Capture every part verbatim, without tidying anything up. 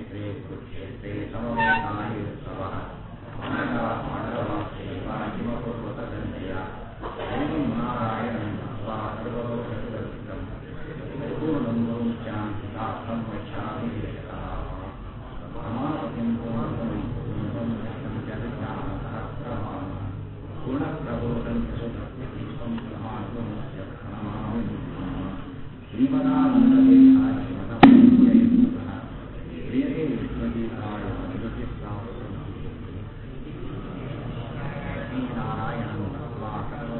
ಕ್ಷೇತ್ರೇ ಕುರುಕ್ಷೇತ್ರೇ ಸಮವೇತಾಯುತ್ಸವಃ ಪಾಂಡವಾಶ್ಚೈವ ಹಿಮಪೂರ್ವಕ ಸಂಜಯ ದೇವಿ ನಾರಾಯಣಂ ನತ್ವಾ ಸರ್ವಲೋಕಹಿತಂ ಪೂರ್ಣಂ ಶಾಂತಿದಾರ್ಥಂ ವಕ್ಷ್ಯಾಮಿ ಯತಃ ಸಮಾಪತಿಂ ಪೂರ್ಣಂ ಪೂರ್ಣಂ ಯಶಂ ಜಗಜ್ಞಾನ ಸಹಸ್ರಮಾನ ಪೂರ್ಣಪ್ರಬೋಧಂ ಸುಧರ್ಮಿತಿ ಸ್ವಂ ಸಮಾತ್ಮಸ್ಯ ಪ್ರಣಮಾಮಿ ಶ್ರೀಮದಾನಂದತೀರ್ಥಾಯ ಮನಃ ಪ್ರಿಯರೇ ವಿಶ್ವದೀಪಾಯ ಶ್ರೀನಾರಾಯಣಂ ನತ್ವಾ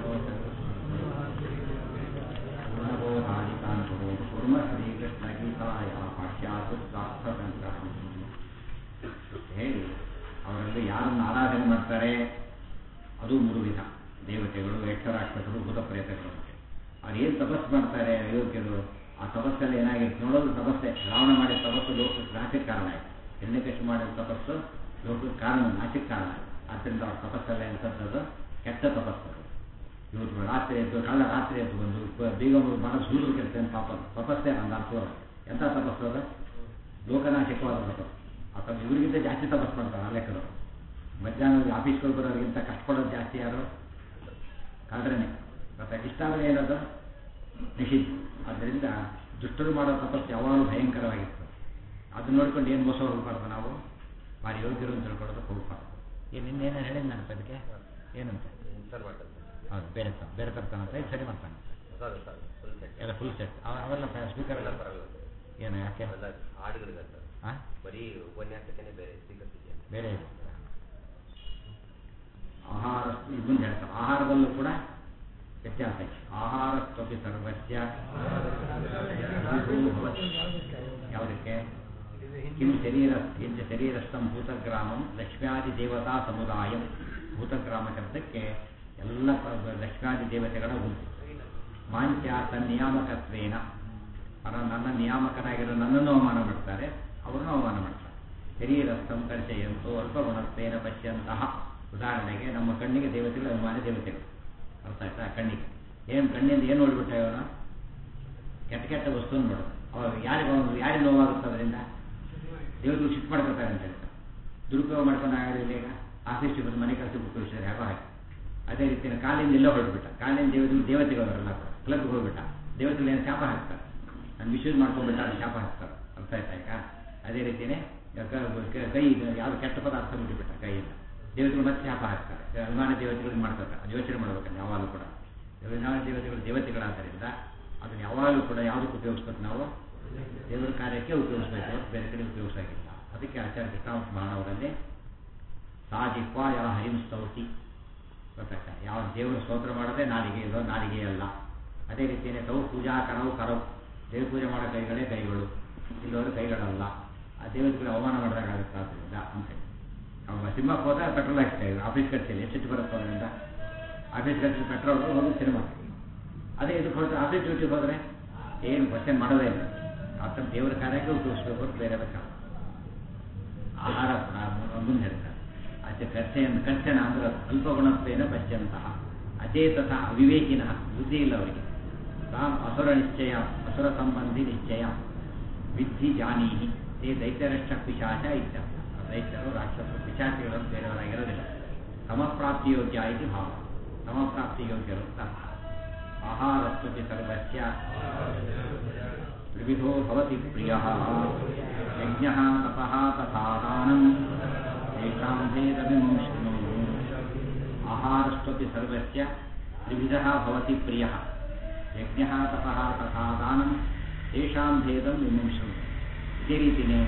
ಸರ್ವಲೋಕಪೂರ್ಣಬೋಧಾಧಿಕಾಂತೋ ಕುರ್ಮ ಶ್ರೀಕೃಷ್ಣಗೀತಾಯ ಪಾಶ್ಚಾತ್ಯುಕ್ತಾರ್ಥಸಂಗ್ರಹಂ ಹೇಳಿ ಅವರಲ್ಲಿ ಯಾರನ್ನು ಆರಾಧನೆ ಮಾಡ್ತಾರೆ ಅದು ಮೂರು ವಿಧ ದೇವತೆಗಳು ಯಕ್ಷರಾಕ್ಷಸರು ಭೂತ ಪ್ರೇತಗಳು ಅವ್ರು ಏನು ತಪಸ್ಸು ಮಾಡ್ತಾರೆ ಅಯೋಗ್ಯರು ಆ ತಪಸ್ಸಲ್ಲಿ ಏನಾಗಿರುತ್ತೆ ನೋಡೋದು ತಪಸ್ಸೆ ರಾವಣ ಮಾಡಿದ ತಪಸ್ಸು ಲೋಕಕ್ಕೆ ನಾಶಕ್ಕೆ ಕಾರಣ ಆಯಿತು ಹಿರಣ್ಯಕಶಿಪು ಮಾಡಿದ ತಪಸ್ಸು ಲೋಕಕ್ಕೆ ಕಾರಣ ನಾಶಕ್ಕೆ ಕಾರಣ ಆಯಿತು ಆದ್ದರಿಂದ ಅವ್ರ ತಪಸ್ಸಲ್ಲ ಎಂಥದ್ದು ಕೆಟ್ಟ ತಪಸ್ಸು ಇವರು ರಾತ್ರಿ ಎದ್ದು ಕಳ್ಳ ರಾತ್ರಿ ಎದ್ದು ಬಂದು ಬೇಗ ಮನಸ್ಸು ಸೂರ್ಯರು ಕೆಡ್ತೇನೆ ಪಾಪ ತಪಸ್ಸೇ ನನ್ನ ಅರ್ಥ ಎಂಥ ತಪಸ್ಸು ಅದು ಲೋಕನಾಶಕವಾದ ತಪಸ್ಸು ಆ ತಮ್ಮ ಇವರಿಗಿಂತ ಜಾಸ್ತಿ ತಪಸ್ಸು ಮಾಡ್ತಾರೆ ಆ ಲೆಕ್ಕದವರು ಮಧ್ಯಾಹ್ನ ಆಫೀಸ್ಗಳು ಬರೋರಿಗಿಂತ ಕಷ್ಟಪಡೋದು ಜಾಸ್ತಿ ಯಾರು ಕಾದ್ರೇ ಮತ್ತು ಇಷ್ಟಾದರೆ ಏನದು ನಿಷಿದ್ಧ ಆದ್ದರಿಂದ ದುಷ್ಟರು ಮಾಡೋ ತಪಸ್ಸು ಯಾವಾಗಲೂ ಭಯಂಕರವಾಗಿತ್ತು ಅದನ್ನ ನೋಡ್ಕೊಂಡು ಏನು ಮೋಸ ಹೋಗ್ಬಾರ್ದು ನಾವು ಭಾರಿ ಯೋಗ್ಯರು ಅಂತ ತಿಳ್ಕೊಳ್ಳೋದಕ್ಕೆ ಹೋಗ್ಬಾರ್ದು ಏನು ಇನ್ನೇನು ಹೇಳಿದ ನಾನು ಅದಕ್ಕೆ ಏನಂತ ಹೌದು ಬೇರೆ ತ ಬೇರೆ ತರ್ತಾನಂತ ಇದು ಸರಿ ಮಾಡ್ತಾನೆ ಎಲ್ಲ ಫುಲ್ ಸೆಟ್ ಅವೆಲ್ಲ ಸ್ಪೀಕರ್ ಎಲ್ಲ ಬರಲ್ಲ ಏನು ಯಾಕೆ ಹಾಡುಗಳಿದೆ ಹಾಂ ಬರೀ ಉಪನ್ಯಾಸಕ್ಕೆ ಬೇರೆ ಸ್ಪೀಕರ್ ಬೇರೆ ಇದೆ ಆಹಾರ ಇದನ್ನು ಹೇಳ್ತಾರೆ ಆಹಾರದಲ್ಲೂ ಕೂಡ ವ್ಯತ್ಯಾಸ ಇದೆ ಆಹಾರತ್ವಪಿ ಸರ್ವಸ್ಯ ಯಾವುದಕ್ಕೆ ಕಿಂ ಶರೀರ ಕಿಂಚ ಶರೀರಸ್ಥಂ ಭೂತಗ್ರಾಮಂ ಲಕ್ಷ್ಮ್ಯಾದಿ ದೇವತಾ ಸಮುದಾಯಂ ಭೂತಗ್ರಾಮ ಶಬ್ದಕ್ಕೆ ಎಲ್ಲ ಲಕ್ಷ್ಮ್ಯಾದಿ ದೇವತೆಗಳ ಗುಂಪು ಮಾಂತ್ಯ ತನ್ನಿಯಾಮಕತ್ವೇನ ನನ್ನ ನಿಯಾಮಕನಾಗಿರೋ ನನ್ನನ್ನು ಅವಮಾನ ಮಾಡ್ತಾರೆ ಅವರನ್ನು ಅವಮಾನ ಮಾಡ್ತಾರೆ ಶರೀರಸ್ಥಂ ಕರ್ಷೆಯಂತೂ ಅಲ್ಪ ಗುಣತ್ವೇನ ಪಶ್ಯಂತಹ ಉದಾಹರಣೆಗೆ ನಮ್ಮ ಕಣ್ಣಿಗೆ ದೇವತೆಗಳು ಅಭಿಮಾನಿ ದೇವತೆಗಳು ಅರ್ಥ ಆಯ್ತಾ ಕಣ್ಣಿಗೆ ಏನು ಕಣ್ಣಿಂದ ಏನು ನೋಡ್ಬಿಟ್ಟ ಇವನು ಕೆಟ್ಟ ಕೆಟ್ಟ ವಸ್ತುವನ್ನು ನೋಡೋದು ಅವಾಗ ಯಾರಿಗೆ ಯಾರಿಗೆ ನೋವಾಗುತ್ತೆ ಅದರಿಂದ ದೇವತೆಗಳು ಶಿಫ್ಟ್ ಮಾಡ್ಕೊತಾರೆ ಅಂತ ಹೇಳ್ತಾರೆ ದುರುಪಯೋಗ ಮಾಡ್ಕೊಂಡು ಆಗಲಿಲ್ಲ ಈಗ ಆಫೀಸ್ಗೆ ಬಂದು ಮನೆ ಕೆಲಸ ಉಪಯೋಗಿಸಿದ್ರೆ ಯಾಕೋ ಹಾಗೆ ಅದೇ ರೀತಿ ಕಾಲಿಂದ ಎಲ್ಲೋ ಹೊರಡ್ಬಿಟ್ಟ ಕಾಲಿಂದ ದೇವತೆಗಳು ದೇವತೆಗಳವರೆಲ್ಲ ಕ್ಲಬ್ಗೆ ಹೋಗ್ಬಿಟ್ಟ ದೇವತೆಗಳು ಏನು ಶಾಪ ಹಾಕ್ತಾರೆ ನಾನು ಮಿಸ್ಯೂಸ್ ಮಾಡ್ಕೊಂಡ್ಬಿಟ್ಟ ಅದು ಶಾಪ ಹಾಕ್ತಾರೆ ಅರ್ಥ ಆಯ್ತಾ ಈಗ ಅದೇ ರೀತಿಯೇ ಕೈ ಯಾವುದು ಕೆಟ್ಟ ಪದಾರ್ಥ ಬಿಟ್ಟುಬಿಟ್ಟ ಕೈಯಿಂದ ದೇವತೆಗಳು ಮತ್ತೆ ಶಾಪ ಹಾಕ್ತಾರೆ ಅಭಿಮಾನ ದೇವತೆಗಳು ಮಾಡ್ತಾರೆ ಅದು ಯೋಚನೆ ಮಾಡ್ಬೇಕಂದ್ರೆ ಯಾವಾಗಲೂ ಕೂಡ ಅಭಿಮಾನ ದೇವತೆಗಳು ದೇವತೆಗಳಾದ್ದರಿಂದ ಅದನ್ನು ಯಾವಾಗಲೂ ಕೂಡ ಯಾವುದಕ್ಕೆ ಉಪಯೋಗಿಸ್ಬೇಕು ನಾವು ದೇವರ ಕಾರ್ಯಕ್ಕೆ ಉಪಯೋಗಿಸ್ಬೇಕು ಬೇರೆ ಕಡೆ ಉಪಯೋಗಿಸಾಗಿಲ್ಲ ಅದಕ್ಕೆ ಆಚಾರ್ಯ ಕೃಷ್ಣಾಂಶ ಮಹಾನವರಲ್ಲಿ ಸಾ ಜಿಹ್ವಾ ಯಾವ ಹರಿಂಸ್ತೌತಿ ಗೊತ್ತಾಗ್ತಾ ಯಾವ ದೇವರ ಸ್ತೋತ್ರ ಮಾಡೋದೇ ನಾಲಿಗೆ ಇರೋ ನಾಲಿಗೆ ಅಲ್ಲ ಅದೇ ರೀತಿಯೇ ತವು ಪೂಜಾ ಕರವು ಕರವು ದೇವ್ರ ಪೂಜೆ ಮಾಡೋ ಕೈಗಳೇ ಕೈಗಳು ಇಲ್ಲವರು ಕೈಗಳಲ್ಲ ಆ ದೇವತೆಗಳು ಅವಮಾನ ಮಾಡಿದಾಗುತ್ತೆ ಆದ್ದರಿಂದ ಅಂತೇಳಿ ಅವಾಗ ಸಿನಿಮಾಕ್ಕೆ ಹೋದಾಗ ಪೆಟ್ರೋಲ್ ಹಾಕ್ತಾ ಇದ್ರು ಆಫೀಸ್ ಖರ್ಚಲ್ಲಿ ಎಷ್ಟು ಬರುತ್ತೆ ಅದರಿಂದ ಆಫೀಸ್ ಖರ್ಚು ಪೆಟ್ರೋಲ್ ಹೋಗಿ ಸಿನಿಮಾ ಅದೇ ಇದಕ್ಕೆ ಹೋದ್ರೆ ಆಫೀಸ್ ಡ್ಯೂಟಿಗೆ ಹೋದರೆ ಏನು ಕ್ವಶನ್ ಮಾಡೋದೇ ಇಲ್ಲ ಆ ಥರ ದೇವರ ಕಾರ್ಯಕ್ಕೆ ಉಪಯೋಗಿಸ್ಬೇಕು ಅಂತ ಬೇರೆ ಬೇಕಾಗ ಆಹಾರ ಮುಂದೆ ಹೇಳ್ತಾರೆ ಅದೇ ಖರ್ಚೆಯನ್ನು ಖರ್ಚನ ಅಂದ್ರೆ ಅಲ್ಪ ಗುಣತ್ವೇನ ಪಶ್ಯಂತಹ ಅಚೇತಸ ಅವಿವೇಕಿನ ಬುದ್ಧಿ ಇಲ್ಲ ಅವರಿಗೆ ತಾಂ ಅಸುರ ನಿಶ್ಚಯ ಅಸುರ ಸಂಬಂಧಿ ನಿಶ್ಚಯ ವಿದ್ಧಿ ಜಾನೀಹಿ ತೇ ದೈತ್ಯರಕ್ಷ ಪಿಶಾಚ ಇತ್ಯರ್ಥ ದೈತ್ಯರು ರಾಕ್ಷಸರು ಪಿಶಾಚಿಗಳನ್ನು ಬೇರೆಯವರಾಗಿರೋದಿಲ್ಲ ಸಮಪ್ರಾಪ್ತಿ ಯೋಗ್ಯ ಇದು ಭಾವ ಸಮಪ್ರಾಪ್ತಿ ಯೋಗ್ಯರು ಅರ್ಥ ಆಹಾರಸ್ತುತಿ ಸರ್ವಸ್ಯ ತ್ರಿವಿಧೋ ಭವತಿ ಪ್ರಿಯಃ ಯಜ್ಞಃ ತಪಃ ತಥಾ ದಾನಂ ತೇಷಾಂ ಭೇದಮಿಮಂ ಶೃಣು ಆಹಾರಸ್ತುತಿ ಸರ್ವಸ್ಯ ತ್ರಿವಿಧಃ ಭವತಿ ಪ್ರಿಯಃ ಯಜ್ಞಃ ತಪಃ ತಥಾ ದಾನಂ ತೇಷಾಂ ಭೇದಂ ಇಮಂ ಶೃಣು ಇದೇ ರೀತಿಯೇ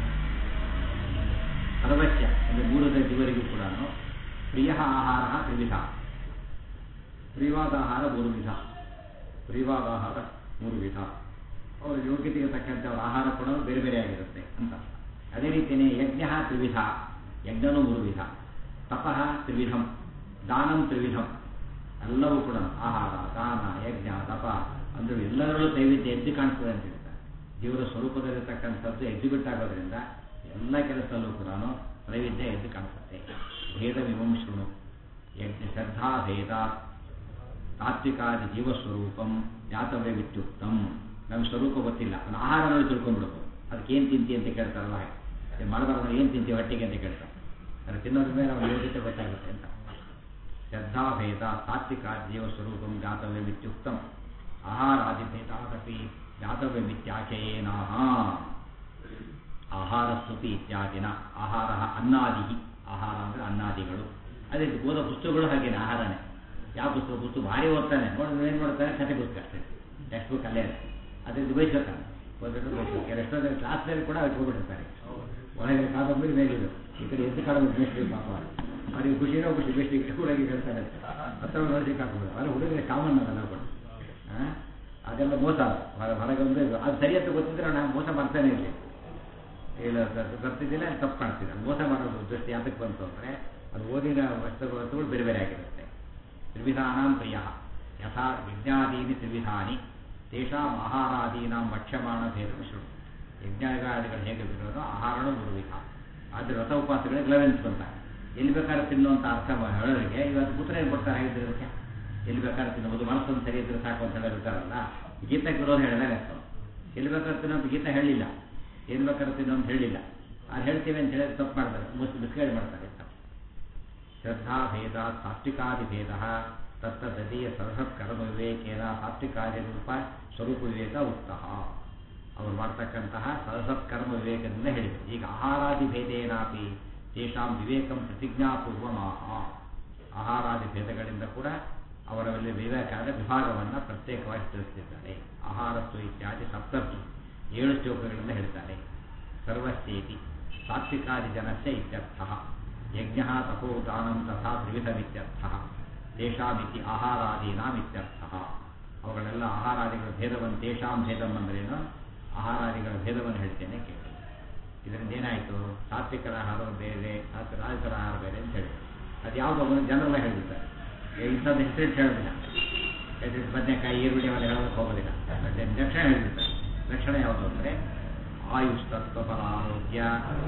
ಸರ್ವಸ್ಯ ಅಂದರೆ ಮೂರದ ಜೀವರಿಗೂ ಕೂಡ ಪ್ರಿಯ ಆಹಾರ ತ್ರಿವಿಧ ಪ್ರಿಯವಾದ ಆಹಾರ ಮೂರು ವಿಧ ಪ್ರಿಯವಾದ ಆಹಾರ ಮೂರು ವಿಧ ಅವರ ಯೋಗ್ಯತೆಗೆ ತಕ್ಕಂತೆ ಅವರ ಆಹಾರ ಕೂಡ ಬೇರೆ ಬೇರೆ ಆಗಿರುತ್ತೆ ಅಂತ ಅದೇ ರೀತಿಯೇ ಯಜ್ಞ ತ್ರಿವಿಧ ಯಜ್ಞನೂ ಮೂರು ವಿಧ ತಪಃ ತ್ರಿವಿಧಂ ದಾನಂ ತ್ರಿವಿಧಂ ಎಲ್ಲವೂ ಕೂಡ ಆಹಾರ ದಾನ ಯಜ್ಞ ತಪ ಅಂದರೆ ಎಲ್ಲರಲ್ಲೂ ದೈವಿಧ್ಯ ಎದ್ದು ಕಾಣಿಸ್ತದೆ ಅಂತ ಹೇಳ್ತಾರೆ ದೇವರ ಸ್ವರೂಪದಲ್ಲಿರ್ತಕ್ಕಂಥದ್ದು ಎಕ್ಸಿಬಿಟ್ ಆಗೋದ್ರಿಂದ ಎಲ್ಲ ಕೆಲಸದಲ್ಲೂ ಕೂಡ ನೈವೇದ್ಯ ಎದ್ದು ಕಾಣಿಸುತ್ತೆ ಭೇದ ವಿಮಂ ಶೃಣು ಯಜ್ಞ ಶ್ರದ್ಧಾ ಭೇದ ತಾತ್ವಿಕಾದಿ ಜೀವಸ್ವರೂಪಂ ಜ್ಞಾತವ್ಯ ವಿತ್ಯುಕ್ತಂ ನಮಗೆ ಸ್ವರೂಪ ಗೊತ್ತಿಲ್ಲ ಅದನ್ನು ಆಹಾರ ನೋಡಿ ತಿಳ್ಕೊಂಡ್ಬಿಡ್ಬೋದು ಅದಕ್ಕೇನು ತಿಂತಿ ಅಂತ ಕೇಳ್ತಾರಲ್ಲ ಮರದವನು ಏನು ತಿಂತೀವಿ ಹೊಟ್ಟಿಗೆ ಅಂತ ಕೇಳ್ತಾರೆ. ಅದು ತಿನ್ನೋದ್ರ ಮೇಲೆ ಅವನ ಯೋಗ್ಯತೆ ಗೊತ್ತಾಗುತ್ತೆ ಅಂತ. ಶ್ರದ್ಧಾಭೇದ ಸಾತ್ವಿಕಾರ್ಜೀವ ಸ್ವರೂಪಂ ಜ್ಞಾತವ್ಯಮಿತ್ಯುಕ್ತಂ ಆಹಾರಾದಿಭೇದಾದಪಿ ಜ್ಞಾತವ್ಯಮಿತ್ಯಾಚಯೇನಾಹ. ಆಹಾರಸ್ತುತಿ ಇತ್ಯಾದಿನ ಆಹಾರ ಅನ್ನಾದಿ, ಆಹಾರ ಅಂದರೆ ಅನ್ನಾದಿಗಳು. ಅದೇ ಓದೋ ಪುಸ್ತಕಗಳು ಹಾಗೇನೆ ಆಹಾರನೇ. ಯಾವ ಪುಸ್ತಕ ಪುಸ್ತಕ ಭಾರಿ ಓದ್ತಾನೆ, ನೋಡಿ ಏನು ಮಾಡ್ತಾನೆ, ಕಥೆ ಪುಸ್ತಕ ಅಷ್ಟೇ, ಟೆಕ್ಸ್ಟ್ ಬುಕ್ ಅಲ್ಲೇ ಅದರಿಂದ ಬಯಸ್ಬೇಕಾನೆ ಓದಿಟ್ಟು ಬಯಸ್ಬೇಕು. ಎಷ್ಟೊಂದು ಕ್ಲಾಸ್ನಲ್ಲಿ ಕೂಡ ಅವ್ರು ಹೋಗ್ಬಿಟ್ಟಿರ್ತಾರೆ, ಒಳಗೆ ಕಾದಂಬರಿ ಮೇಲಿದ್ರು, ಈ ಕಡೆ ಎದ್ದು ಕಾದಂಬರಿ ಬೇಸ್ರಿ ಪಾಪ ಅವ್ರಿಗೆ ಖುಷಿನೋ ಖುಷಿ ಬೇಸ್ರಿ ಹುಡುಗಿ ಹೇಳ್ತಾರೆ ಹತ್ತಿರ ನೋಡ್ಲಿಕ್ಕೆ ಹಾಕೋದು. ಆದರೆ ಹುಡುಗರಿಗೆ ಕಾಮನ್ ಅದೆಲ್ಲ ಕೂಡ ಹಾಂ, ಅದೆಲ್ಲ ಮೋಸ. ಹೊರ ಹೊರಗೆ ಒಂದು ಅದು ಸರಿಯತ್ತು ಗೊತ್ತಿದ್ರೆ ನಾನು ಮೋಸ ಮಾಡ್ತಾನೆ ಇರಲಿ, ಇಲ್ಲ ಬರ್ತಿದ್ದಿಲ್ಲ ತಪ್ಪು ಕಾಣ್ತಿದ್ದೆ. ಮೋಸ ಮಾಡೋದು ದೃಷ್ಟಿ ಯಾತಕ್ಕೆ ಬಂತು ಅಂದರೆ ಅದು ಓದಿನ ವಸ್ತುಗಳು ಬೇರೆ ಬೇರೆ ಆಗಿರುತ್ತೆ. ತ್ರಿವಿಧಾನಾಂ ಪ್ರಿಯ ಯಥಾ ಯಜ್ಞಾದೀನಿ ತ್ರಿವಿಧಾನಿ ತೇಷಾಂ ಆಹಾರಾದೀನಾಂ ಭಕ್ಷ್ಯಮಾಣ ಭೇದ ಶೃಣು. ಯಜ್ಞಾದಿಗಳು ಹೇಗೆ ಬಿಡೋದು, ಆಹಾರನೂ ಮೂರು ವಿಧ. ಆದರೆ ವ್ರತ ಉಪವಾಸಗಳಿಗೆ ಲೆವೆನ್ಸ್ ಬಂದಾಗ ಎಲ್ಲಿ ಬೇಕಾದ್ರೆ ತಿನ್ನುವಂಥ ಅರ್ಥ ಹೇಳೋರಿಗೆ ಇವತ್ತು ಪುತ್ರ ಏನು ಕೊಡ್ತಾರೆ ಹೇಳಿದ್ರಕ್ಕೆ, ಎಲ್ಲಿ ಬೇಕಾದ್ರೆ ತಿನ್ನಬಹುದು, ಮನಸ್ಸೊಂದು ಸರಿ ಇದ್ರೆ ಸಾಕು ಅಂತ ಹೇಳಿರ್ತಾರಲ್ಲ. ಗೀತಕ್ಕೆ ಬರೋದು ಹೇಳಿದಾಗ ಆಗ್ತವೆ. ಎಲ್ಲಿ ಬೇಕಾದ್ರೆ ತಿನ್ನೋದು ಗೀತ ಹೇಳಿಲ್ಲ, ಏನು ಬೇಕಾದ್ರೆ ತಿನ್ನೋ ಅಂತ ಹೇಳಿಲ್ಲ. ಅದು ಹೇಳ್ತೀವಿ ಅಂತ ಹೇಳಿದ್ರೆ ತಪ್ಪು ಮಾಡ್ತಾರೆ, ಮುಸ್ ಮಿಸ್ಗೈಡ್ ಮಾಡ್ತಾರೆ. ಶ್ರದ್ಧಾಭೇದ ಸಾತ್ವಿಕಾದಿಭೇದ ತತ್ತದೀಯ ಸರಸತ್ ಕರ್ಮ ವಿವೇಕೇನ ಸಾತ್ವಿಕಾದಿ ರೂಪ ಸ್ವರೂಪ ವಿವೇಕ ಉಕ್ತಃ. ಅವರು ಮಾಡ್ತಕ್ಕಂತಹ ಸರಸತ್ ಕರ್ಮ ವಿವೇಕದಿಂದ ಹೇಳಿದರು. ಈಗ ಆಹಾರಾದಿ ಭೇದೇನಾಪಿ ತೇಷಾಂ ವಿವೇಕಂ ಪ್ರತಿಜ್ಞಾಪೂರ್ವಮಾಹ. ಆಹಾರಾದಿ ಭೇದಗಳಿಂದ ಕೂಡ ಅವರಲ್ಲಿ ವಿವೇಕಾದ ವಿಭಾಗವನ್ನು ಪ್ರತ್ಯೇಕವಾಗಿ ತಿಳಿಸ್ತಿದ್ದಾರೆ. ಆಹಾರಸ್ತು ಇತ್ಯಾದಿ ಸಪ್ತರ್ಷಿ ಏಳು ಶ್ಲೋಕಗಳಿಂದ ಹೇಳ್ತಾರೆ. ಸರ್ವಸ್ಯೇತಿ ಸಾತ್ವಿಕಾದಿ ಜನಸ್ಯ ಇತ್ಯರ್ಥ. ಯಜ್ಞ ತಪೋದಾನಂ ತಥಾ ತ್ರಿವಿಧಮಿತ್ಯರ್ಥ. ತೇಷಾಮಿತಿ ಆಹಾರಾದೀನಾಂ ಇತ್ಯರ್ಥ. ಅವುಗಳೆಲ್ಲ ಆಹಾರಾದಿಗಳ ಭೇದವನ್ನು, ತೇಷಾಂ ಭೇದಂ ಅಂದ್ರೇನು, ಆಹಾರಾದಿಗಳ ಭೇದವನ್ನು ಹೇಳ್ತೇನೆ ಕೇಳಿ. ಇದರಿಂದ ಏನಾಯಿತು, ಸಾತ್ವಿಕರ ಆಹಾರ ಬೇರೆ, ಸಾತ್ವಿಕ ರಾಜಕರ ಆಹಾರ ಬೇರೆ ಅಂತ ಹೇಳಿ ಅದು ಯಾವುದೋ ಒಂದು ಜನರೆಲ್ಲ ಹೇಳಿರ್ತಾರೆ. ಇಂಥದ್ದು ಹೆಸರಿಟ್ಟು ಹೇಳೋದಿಲ್ಲ, ಹೆಸರಿಟ್ಟು ಬದನೆಕಾಯಿ ಈರುಳ್ಳಿ ಅವೆಲ್ಲ ಹೇಳೋದಕ್ಕೆ ಹೋಗೋದಿಲ್ಲ. ಮತ್ತೆ ಲಕ್ಷಣ ಹೇಳಿರ್ತಾರೆ. ಲಕ್ಷಣ ಯಾವುದು ಅಂದರೆ ಆಯುಸ್ತತ್ವಫಲ ಆರೋಗ್ಯ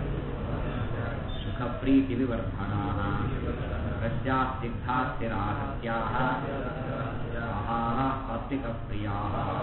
ಸುಖ ಪ್ರೀತಿ ವಿವರ್ಧನಾ ರಸ್ಯಾ ಸ್ನಿಗ್ಧಾ ಸ್ಥಿರಾಹತ್ಯಾ ಆಹಾರ ಸಾತ್ವಿಕ ಪ್ರಿಯಾ.